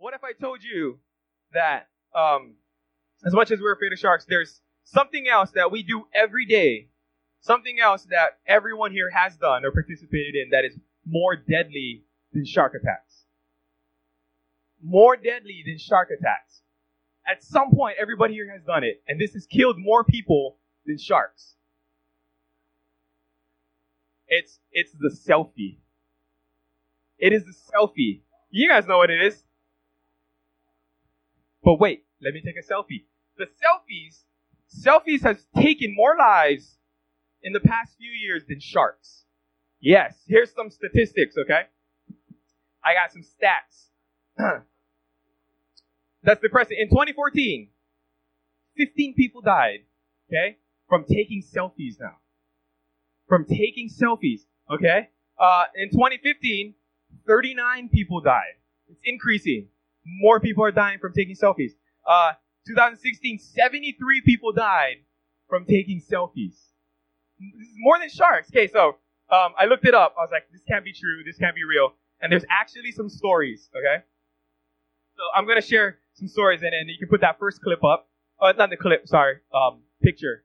What if I told you that as much as we're afraid of sharks, there's something else that we do every day, something else that everyone here has done or participated in that is more deadly than shark attacks. More deadly than shark attacks. At some point, everybody here has done it, and this has killed more people than sharks. It's the selfie. It is the selfie. You guys know what it is. But wait, let me take a selfie. The selfies has taken more lives in the past few years than sharks. Yes, here's some statistics, okay? I got some stats. That's depressing. In 2014, 15 people died, okay, from taking selfies now. From taking selfies, okay? In 2015, 39 people died. It's increasing. More people are dying from taking selfies. 2016, 73 people died from taking selfies. This is more than sharks. Okay, so I looked it up. I was like, this can't be true. This can't be real. And there's actually some stories, okay? So I'm going to share some stories, and then you can put that first clip up. Not the clip, sorry. Picture.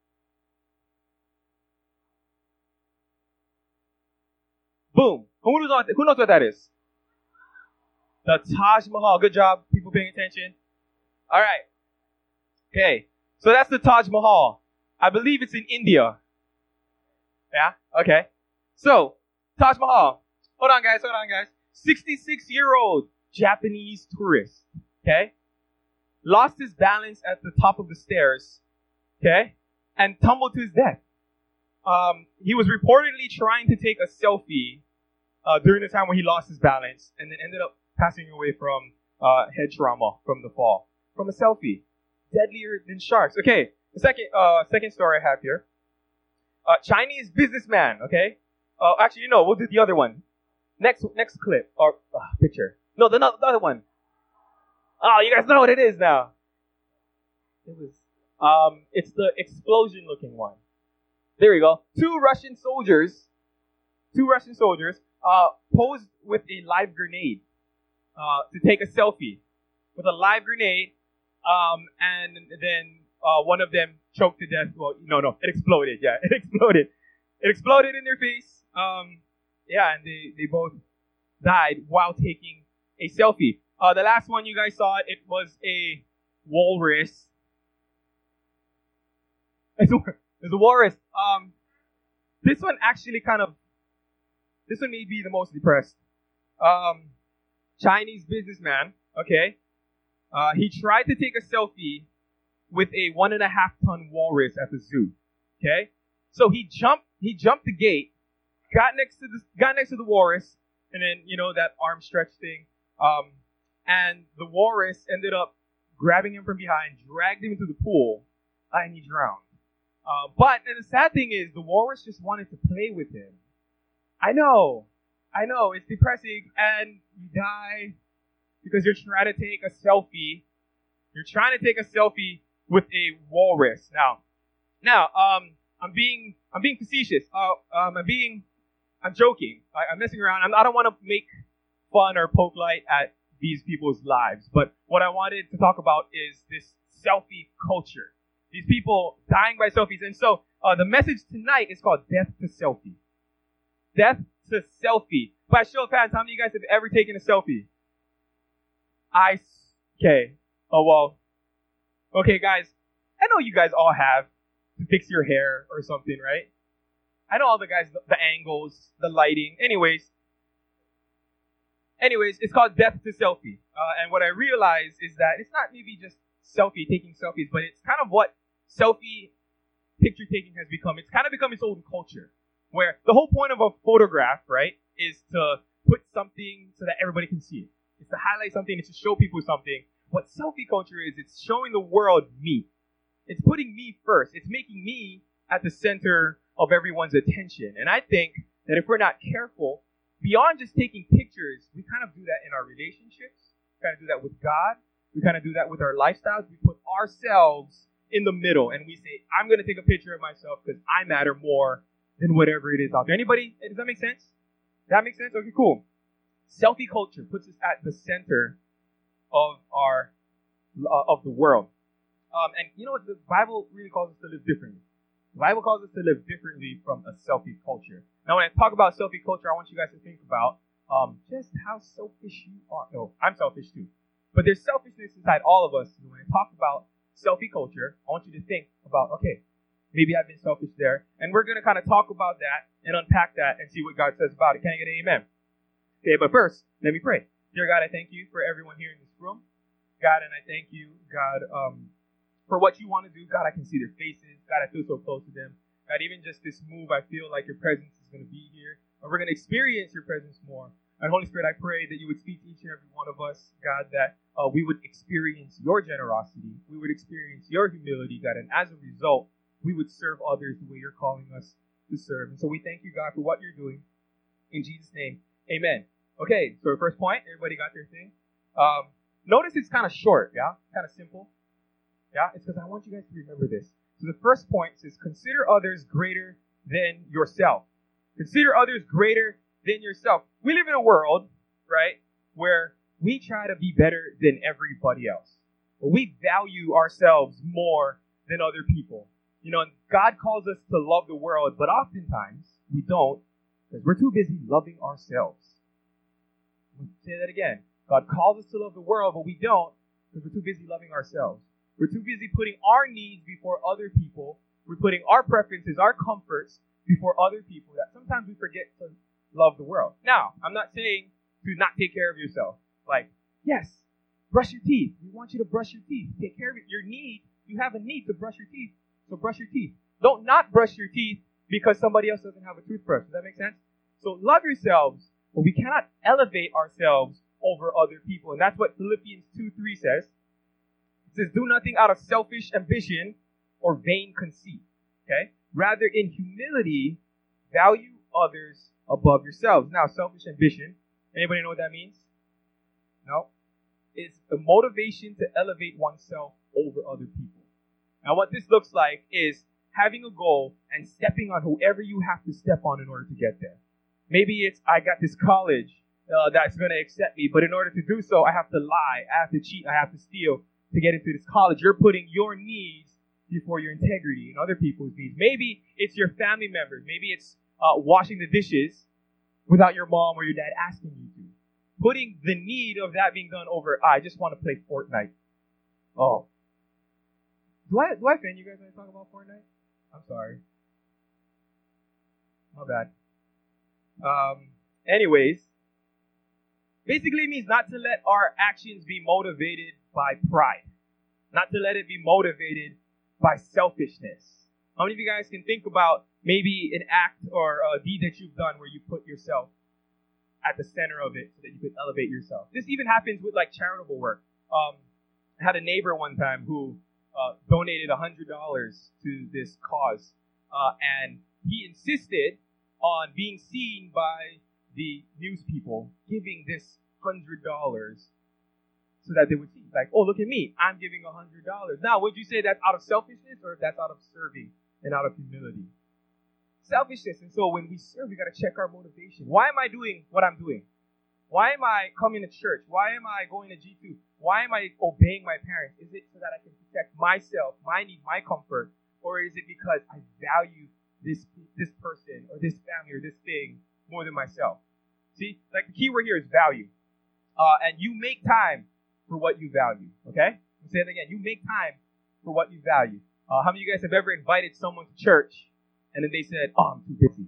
Boom. Who knows what that is? The Taj Mahal. Good job, people paying attention. All right. Okay. So that's the Taj Mahal. I believe it's in India. Yeah? Okay. So, Taj Mahal. Hold on, guys. 66-year-old Japanese tourist. Okay? Lost his balance at the top of the stairs. Okay? And tumbled to his death. He was reportedly trying to take a selfie during the time when he lost his balance, and then ended up passing away from head trauma from the fall. From a selfie. Deadlier than sharks. Okay, the second story I have here. Chinese businessman, okay? Actually, no, we'll do the other one. Next clip, or picture. No, the other one. Oh, you guys know what it is now. It's the explosion-looking one. There we go. Two Russian soldiers posed with a live grenade to take a selfie with a live grenade, and then one of them choked to death. Well, no, it exploded. Yeah, it exploded. It exploded in their face. And they both died while taking a selfie. The last one you guys saw, it was a walrus. It's a walrus. This one may be the most depressed. Chinese businessman, okay? He tried to take a selfie with a 1.5-ton walrus at the zoo, okay? So he jumped the gate, got next to the walrus, and then, that arm stretch thing, and the walrus ended up grabbing him from behind, dragged him into the pool, and he drowned. But the sad thing is, the walrus just wanted to play with him. I know, it's depressing, and you die because you're trying to take a selfie. You're trying to take a selfie with a walrus. Now, I'm being facetious. I'm joking. I'm messing around. I don't want to make fun or poke light at these people's lives. But what I wanted to talk about is this selfie culture. These people dying by selfies. And so the message tonight is called Death to Selfie. Death to Selfie. By show of hands, how many of you guys have ever taken a selfie? Okay. Oh, well. Okay, guys. I know you guys all have to fix your hair or something, right? I know all the guys, the angles, the lighting. Anyways, it's called Death to Selfie. And what I realized is that it's not maybe just taking selfies, but it's kind of what selfie picture taking has become. It's kind of become its own culture, where the whole point of a photograph, right, is to put something so that everybody can see it. It's to highlight something, it's to show people something. What selfie culture is, it's showing the world me. It's putting me first. It's making me at the center of everyone's attention. And I think that if we're not careful, beyond just taking pictures, we kind of do that in our relationships. We kind of do that with God. We kind of do that with our lifestyles. We put ourselves in the middle and we say, I'm going to take a picture of myself because I matter more than whatever it is out there. Anybody? Does that make sense? That makes sense? Okay, cool. Selfie culture puts us at the center of of the world. And you know what? The Bible really calls us to live differently. The Bible calls us to live differently from a selfie culture. Now, when I talk about selfie culture, I want you guys to think about just how selfish you are. No, I'm selfish too. But there's selfishness inside all of us. And when I talk about selfie culture, I want you to think about, okay, maybe I've been selfish there. And we're going to kind of talk about that and unpack that and see what God says about it. Can I get an amen? Okay, but first, let me pray. Dear God, I thank you for everyone here in this room. God, and I thank you, God, for what you want to do. God, I can see their faces. God, I feel so close to them. God, even just this move, I feel like your presence is going to be here. And we're going to experience your presence more. And Holy Spirit, I pray that you would speak to each and every one of us, God, that we would experience your generosity. We would experience your humility, God. And as a result, we would serve others the way you're calling us to serve. And so we thank you, God, for what you're doing. In Jesus' name, amen. Okay, so the first point, everybody got their thing? Notice it's kind of short, yeah? Kind of simple. Yeah, it's because I want you guys to remember this. So the first point says, consider others greater than yourself. Consider others greater than yourself. We live in a world, right, where we try to be better than everybody else. We value ourselves more than other people. You know, and God calls us to love the world, but oftentimes we don't because we're too busy loving ourselves. Let me say that again. God calls us to love the world, but we don't because we're too busy loving ourselves. We're too busy putting our needs before other people. We're putting our preferences, our comforts before other people. That sometimes we forget to love the world. Now, I'm not saying to not take care of yourself. Like, yes, brush your teeth. We want you to brush your teeth. Take care of it. You have a need to brush your teeth. So brush your teeth. Don't not brush your teeth because somebody else doesn't have a toothbrush. Does that make sense? So love yourselves, but we cannot elevate ourselves over other people. And that's what Philippians 2:3 says. It says, do nothing out of selfish ambition or vain conceit. Okay? Rather, in humility, value others above yourselves. Now, selfish ambition, anybody know what that means? No? It's the motivation to elevate oneself over other people. Now, what this looks like is having a goal and stepping on whoever you have to step on in order to get there. Maybe it's, I got this college that's going to accept me, but in order to do so, I have to lie, I have to cheat, I have to steal to get into this college. You're putting your needs before your integrity and other people's needs. Maybe it's your family members. Maybe it's washing the dishes without your mom or your dad asking you to. Putting the need of that being done over, I just want to play Fortnite. Oh. Do I offend you guys when I talk about Fortnite? I'm sorry. My bad. Anyways, basically it means not to let our actions be motivated by pride. Not to let it be motivated by selfishness. How many of you guys can think about maybe an act or a deed that you've done where you put yourself at the center of it so that you could elevate yourself? This even happens with like charitable work. I had a neighbor one time who donated $100 to this cause, and he insisted on being seen by the news people giving this $100 so that they would see, like, oh, look at me, I'm giving $100. Now, would you say that's out of selfishness or that's out of serving and out of humility? Selfishness. And so when we serve, we got to check our motivation. Why am I doing what I'm doing? Why am I coming to church? Why am I going to G2? Why am I obeying my parents? Is it so that I can protect myself, my need, my comfort? Or is it because I value this person or this family or this thing more than myself? See, like the key word here is value. And you make time for what you value, okay? I'll say it again. You make time for what you value. How many of you guys have ever invited someone to church and then they said, oh, I'm too busy?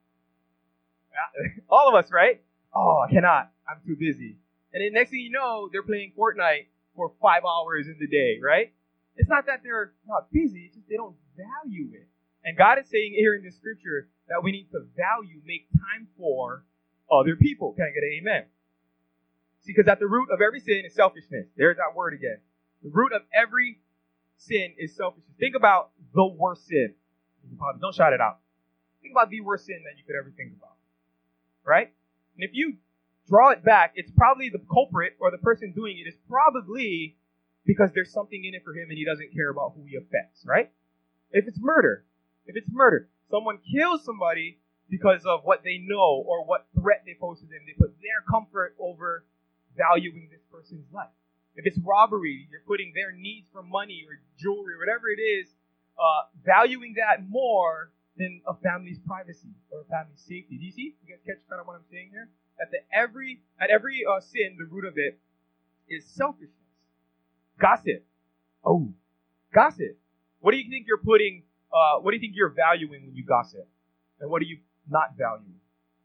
All of us, right? Oh, I cannot. I'm too busy. And then next thing you know, they're playing Fortnite for 5 hours in the day, right? It's not that they're not busy, it's just they don't value it. And God is saying here in the scripture that we need to value, make time for other people. Can I get an amen? See, because at the root of every sin is selfishness. There's that word again. The root of every sin is selfishness. Think about the worst sin. Don't shout it out. Think about the worst sin that you could ever think about. Right? And if you draw it back, it's probably the culprit or the person doing it is probably because there's something in it for him and he doesn't care about who he affects, right? If it's murder, someone kills somebody because of what they know or what threat they pose to them. They put their comfort over valuing this person's life. If it's robbery, you're putting their needs for money or jewelry, whatever it is, valuing that more than a family's privacy or a family's safety. Do you see? You guys catch kind of what I'm saying here? At every sin, the root of it is selfishness. Gossip. Oh, gossip. What do you think you're putting? What do you think you're valuing when you gossip? And what are you not valuing?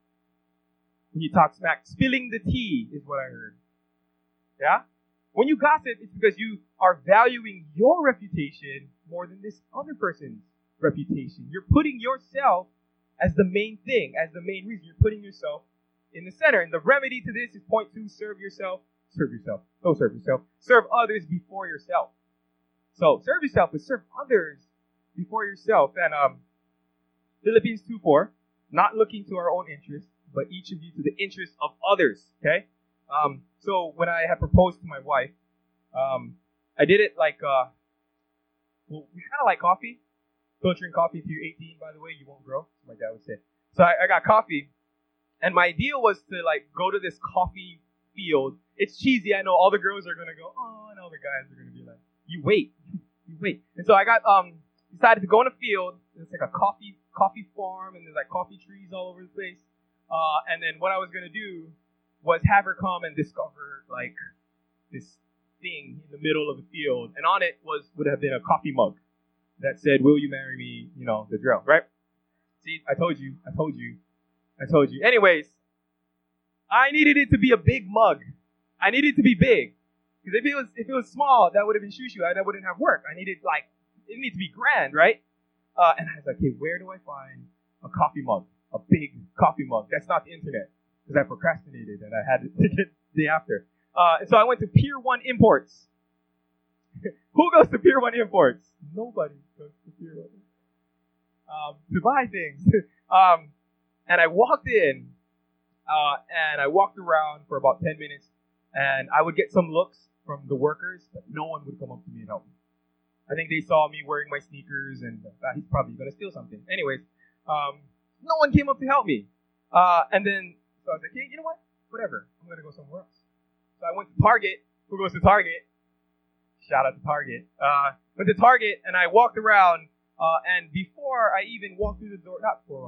When you talk smack, spilling the tea is what I heard. Yeah? When you gossip, it's because you are valuing your reputation more than this other person's reputation. You're putting yourself as the main thing, as the main reason. You're putting yourself in the center. And the remedy to this is point two, serve yourself. Serve yourself. Don't serve yourself. Serve others before yourself. So, serve yourself, but serve others before yourself. And Philippians 2:4, not looking to our own interests, but each of you to the interest of others. Okay? So when I had proposed to my wife, I did it like, well, we kind of like coffee. Don't drink coffee until you're 18, by the way, you won't grow, my dad would say. So I got coffee, and my idea was to like go to this coffee field. It's cheesy, I know. All the girls are gonna go, oh, and all the guys are gonna be like, you wait. And so I got decided to go in a field. It's like a coffee farm, and there's like coffee trees all over the place. And then what I was gonna do was have her come and discover like this thing in the middle of the field, and on it would have been a coffee mug that said, "Will you marry me?" You know, the drill, right? See, I told you. Anyways, I needed it to be a big mug. I needed it to be big. Because if it was small, that would have been shoo-shoo. That wouldn't have worked. It needed to be grand, right? And I was like, okay, where do I find a coffee mug? A big coffee mug. That's not the internet. Because I procrastinated and I had to get the day after. And so I went to Pier 1 Imports. Who goes to Pier 1 Imports? Nobody goes to Pier 1 to buy things. And I walked in, and I walked around for about 10 minutes, and I would get some looks from the workers, but no one would come up to me and help me. I think they saw me wearing my sneakers, and he's probably going to steal something. Anyways, no one came up to help me. And then, so I was like, hey, you know what? Whatever. I'm going to go somewhere else. So I went to Target. Who goes to Target? Shout out to Target. Went to Target, and I walked around, and before I even walked through the door,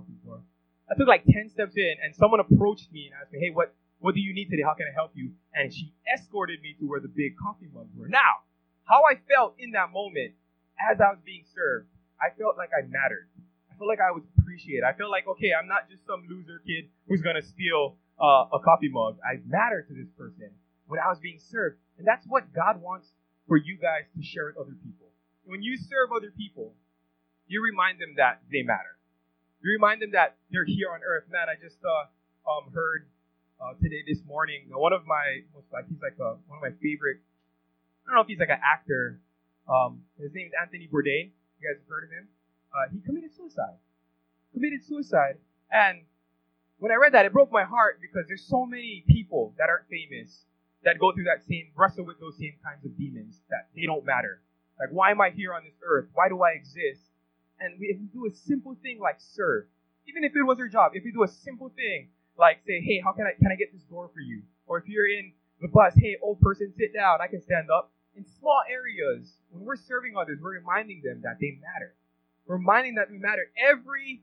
I took like 10 steps in, and someone approached me and asked me, hey, what do you need today? How can I help you? And she escorted me to where the big coffee mugs were. Now, how I felt in that moment as I was being served, I felt like I mattered. I felt like I was appreciated. I felt like, okay, I'm not just some loser kid who's going to steal a coffee mug. I matter to this person when I was being served. And that's what God wants for you guys to share with other people. When you serve other people, you remind them that they matter. You remind them that they're here on earth. Man, I just heard today, this morning, one of my favorite, I don't know if he's like an actor. His name is Anthony Bourdain. You guys have heard of him? He committed suicide. And when I read that, it broke my heart because there's so many people that aren't famous that go through wrestle with those same kinds of demons, that they don't matter. Like, why am I here on this earth? Why do I exist? And if we do a simple thing like serve, even if it was your job, if we do a simple thing like say, hey, how can I get this door for you? Or if you're in the bus, hey, old person, sit down, I can stand up. In small areas, when we're serving others, we're reminding them that they matter. We're reminding that we matter. Every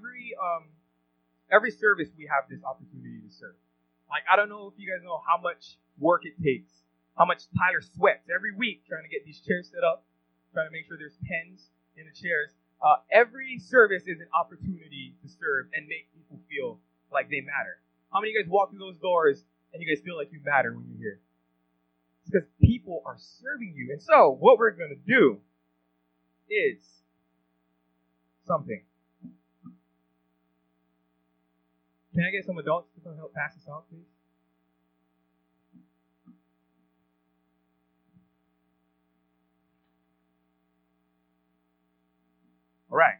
service we have this opportunity to serve. Like, I don't know if you guys know how much work it takes, how much Tyler sweats every week trying to get these chairs set up, trying to make sure there's pens in the chairs. Every service is an opportunity to serve and make people feel like they matter. How many of you guys walk through those doors and you guys feel like you matter when you're here? It's because people are serving you. And so, what we're going to do is something. Can I get some adults to come help pass this out, please? All right.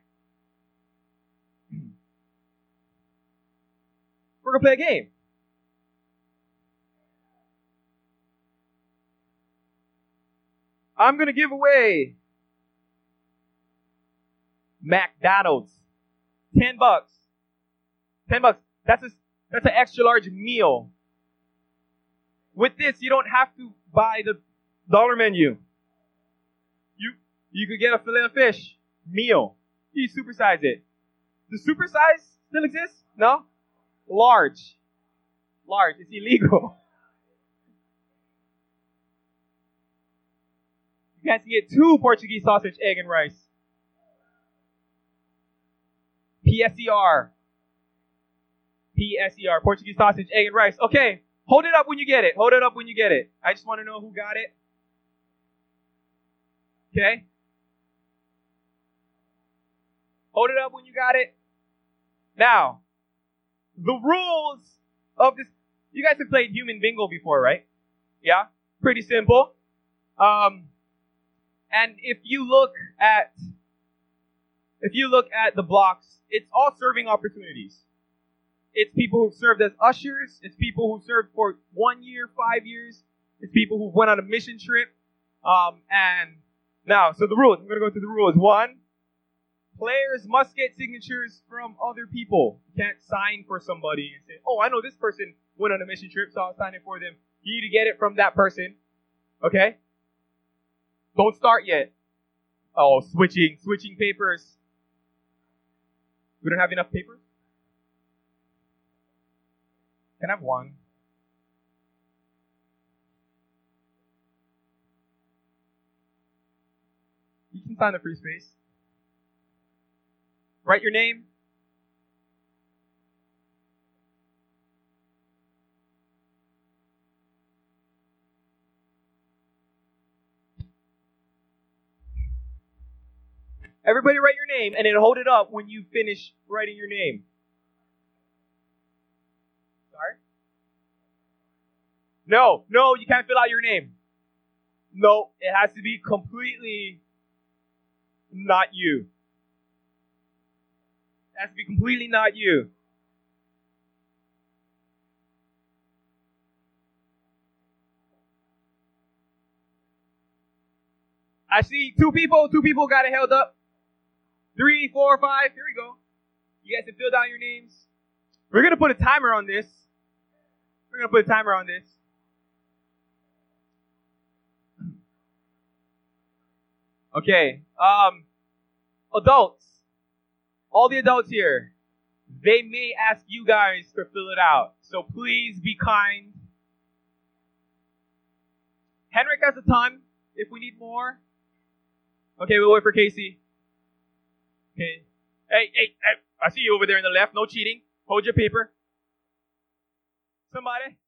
We're going to play a game. I'm going to give away McDonald's. $10. $10. That's an extra large meal. With this, you don't have to buy the Dollar menu. You could get a fillet of fish meal. You supersize it. Does supersize still exist? No? Large. It's illegal. You guys can get 2 Portuguese sausage, egg, and rice. PSER. PSER. Portuguese sausage, egg, and rice. Okay. Hold it up when you get it. I just want to know who got it. Okay? Hold it up when you got it. Now, the rules of this. You guys have played Human Bingo before, right? Yeah? Pretty simple. And if you look at the blocks, it's all serving opportunities. It's people who've served as ushers. It's people who served for 1 year, 5 years. It's people who went on a mission trip. And now, so the rules. I'm going to go through the rules. 1, players must get signatures from other people. You can't sign for somebody and say, oh, I know this person went on a mission trip, so I'll sign it for them. You need to get it from that person. Okay? Don't start yet. Oh, switching papers. We don't have enough papers? Can I have 1? You can sign the free space. Write your name. Everybody write your name and then hold it up when you finish writing your name. Sorry? No, you can't fill out your name. No, it has to be completely not you. It has to be completely not you. I see 2 people. 2 people got it held up. 3, 4, 5. Here we go. You guys have filled out your names. We're going to put a timer on this. Okay. Adults. All the adults here. They may ask you guys to fill it out. So please be kind. Henrik has a ton if we need more. Okay, we'll wait for Casey. Okay. Hey, I see you over there in the left. No cheating. Hold your paper. Somebody.